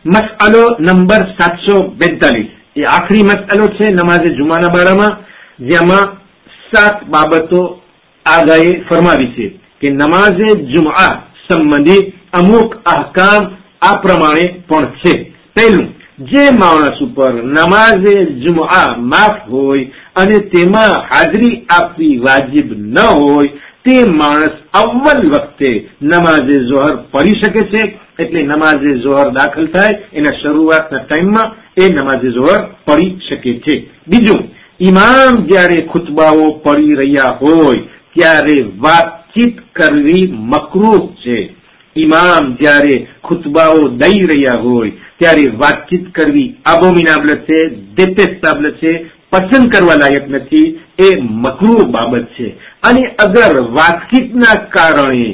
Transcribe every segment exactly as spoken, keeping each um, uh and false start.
મસઅલો number સાતસો બેતાલીસ એ આખરી મસઅલો છે નમાઝે જુમાના બારામાં, જેમાં સાત બાબતો આગાહી ફરમાવી છે કે નમાઝે જુમઆ સંબંધિત અમુક અહકામ આ પ્રમાણે પણ છે. પહેલું, જે માણસ ઉપર નમાઝે જુમઆ માફ હોય અને તેમાં હાજરી આપવી વાજિબ ન હોય તે માણસ અવ્વલ વખતે નમાઝે ઝોહર પઢી શકે છે. એટલે નમાઝે ઝોહર દાખલ થાય એના શરૂઆતના ટાઈમમાં એ નમાઝે ઝોહર પઢી શકે છે. બીજું, ઇમામ જયારે ખુતબાઓ પઢી રહ્યા હોય ત્યારે વાતચીત કરવી મકરૂહ છે. ઇમામ જયારે ખુતબાઓ દઈ રહ્યા હોય ત્યારે વાતચીત કરવી અબોમિનાબલ છે, દેટેસ્ટેબલ છે, પસંદ કરવા લાયક નથી, એ મકરૂહ બાબત છે. અને અગર વાતચીતના કારણે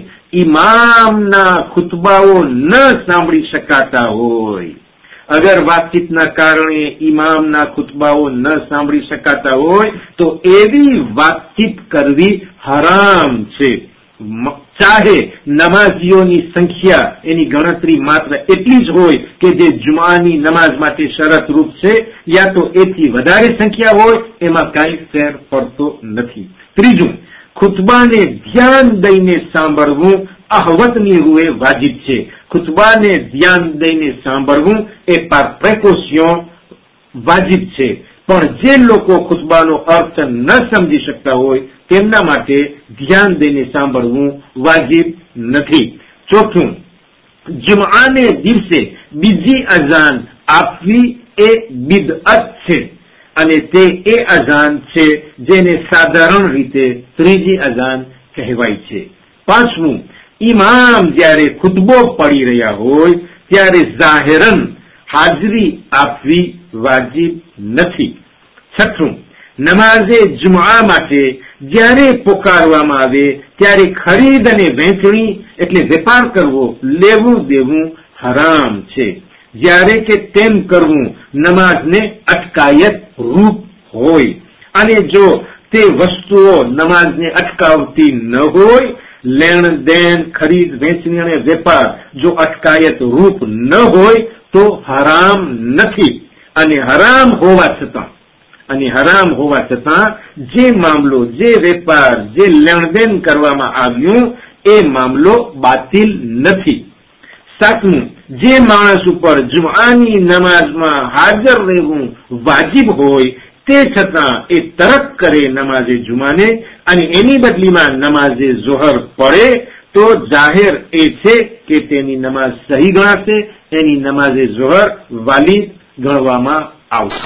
ઇમામના ખુતબાઓ ન સાંભળી શકાતા હોય, અગર વાતચીતના કારણે ઇમામના ખુતબાઓ ન સાંભળી શકાતા હોય તો એવી વાતચીત કરવી હરામ છે. ચાહે નમાઝીઓની સંખ્યા એની ગણતરી માત્ર એટલી જ હોય કે જે જુમાની નમાઝ માટે શરતરૂપ છે, યા તો એથી વધારે સંખ્યા હોય, એમાં કાંઈ ફેર પડતો નથી. ત્રીજું, ખુતબાને ધ્યાન દઈને સાંભળવું અહવતની રૂએ વાજિબ છે. ખુતબાને ધ્યાન દઈને સાંભળવું એ પાર પ્રેકોશિયો વાજિબ છે. પણ જે લોકો ખુતબાનો અર્થ ન સમજી શકતા હોય તેમના માટે ધ્યાન દઈને સાંભળવું વાજિબ નથી. ચોથું, જુમઆને દિવસે બીજી અઝાન આપવી એ બિદઅત છે અને તે એ અઝાન છે જેને સાધારણ રીતે ત્રીજી અઝાન કહેવાય છે. પાંચમું, ઇમામ જયારે ખુતબો પઢી રહ્યા હોય ત્યારે જાહેરન હાજરી આપવી વાજિબ નથી. છઠ્ઠું, નમાઝે જુમઆ માટે જયારે પોકારવામાં આવે ત્યારે ખરીદ અને વહેંચણી એટલે વેપાર કરવો, લેવું દેવું હરામ છે. જ્યારે કે તેમ કરવું નમાઝને અટકાયત રૂપ હોય અને જો તે વસ્તુઓ નમાઝને અટકાવતી ન હોય, લેણ દેણ, ખરીદ વેચણી અને વેપાર જો અટકાયત રૂપ ન હોય તો હરામ નથી. અને હરામ હોવા છતાં અને હરામ હોવા છતાં જે મામલો, જે વેપાર, જે લેણદેણ કરવામાં આવ્યું એ મામલો બાતિલ નથી. સાતમું, જે માણસ ઉપર જુમઆની નમાઝમાં હાજર રહેવું વાજિબ હોય તે છતાં એ તરક કરે નમાઝે જુમાને અને એની બદલીમાં નમાઝે ઝોહર પડે તો જાહેર એ છે કે તેની નમાઝ સહી ગણાશે, એની નમાઝે ઝોહર વાલી ગણવામાં આવશે.